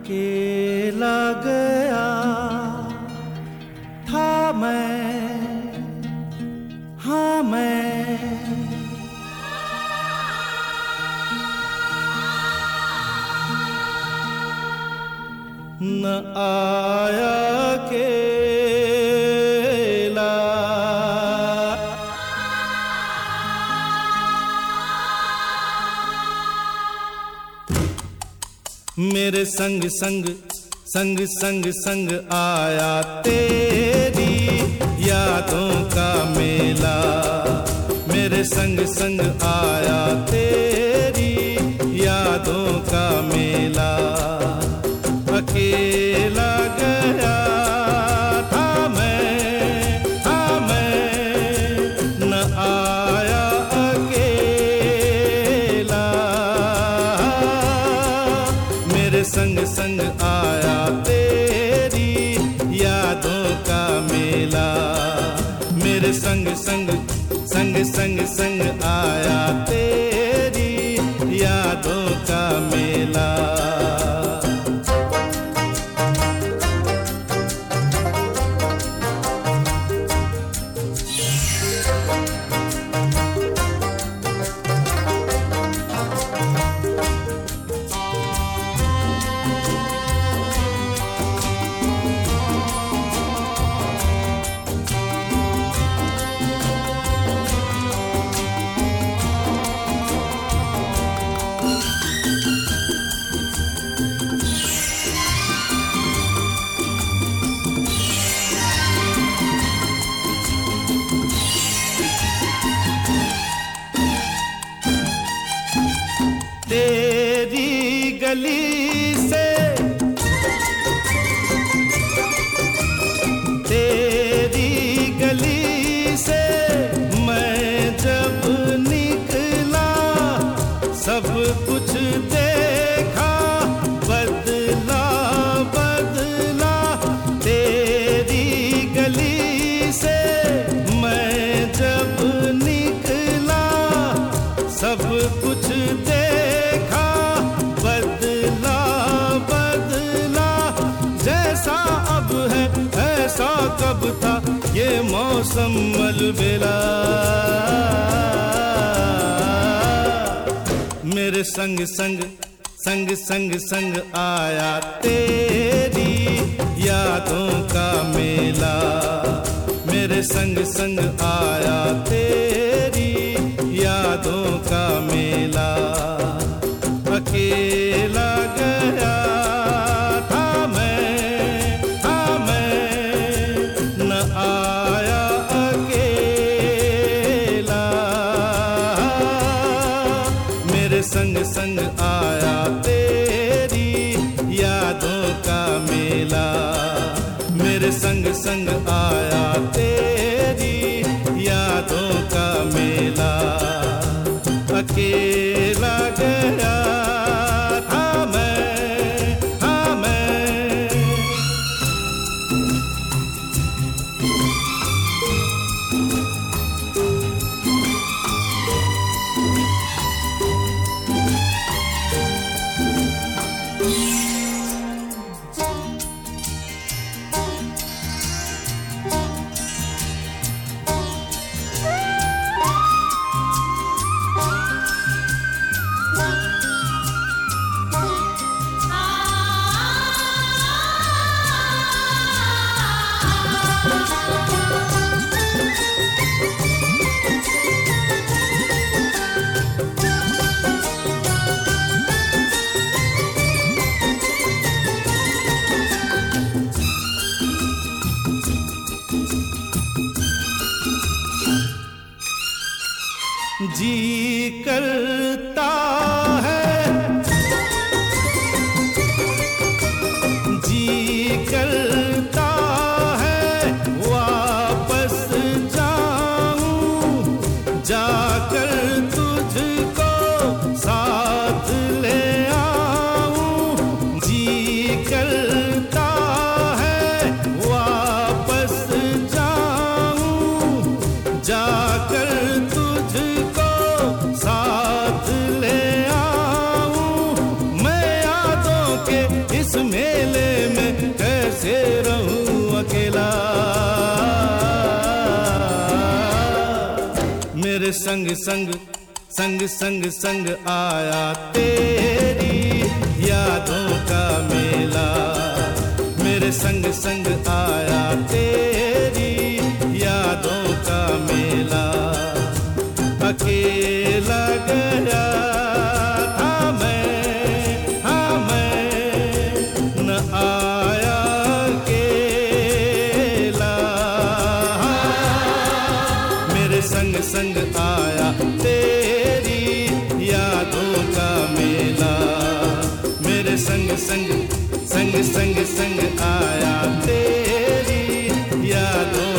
अकेला गया था मैं, हाँ मैं न आया अकेला, मेरे संग संग संग संग संग आया तेरी यादों का मेला, मेरे संग संग आया तेरी यादों का मेला। अकेला गया था मैं न आया अकेला, मेरे संग संग आया तेरी यादों का मेला, मेरे संग संग संग संग संग आया तेरी यादों का मेला। तेरी गली से तेरी गली से मैं जब निकला, सब कुछ देखा बदला बदला। तेरी गली से मैं जब निकला, सब कुछ देखा बदला बदला। जैसा अब है ऐसा कब था ये मौसम अलबेला, मेरे संग संग संग संग संग आया तेरी यादों का मेला, मेरे संग संग आया तेरी यादों का मेला। अकेला गया था मैं न आया अकेला, मेरे संग संग आया तेरी यादों का मेला, मेरे संग संग आया तेरी यादों का मेला। अकेला गया था मैं, हाँ मैं जी करता है, जी करता है वापस जाऊं, जाकर तुझको साथ ले आऊं। जी करता है वापस जाऊं, जाकर तुझको साथ मेरे संग संग संग संग संग आया तेरी यादों का मेला, मेरे संग संग आया तेरी यादों का मेला। अकेला गया था मैं, हाँ मैं न आया अकेला, मेरे संग संग आया तेरी यादों का मेला, मेरे संग संग संग संग संग आया तेरी यादों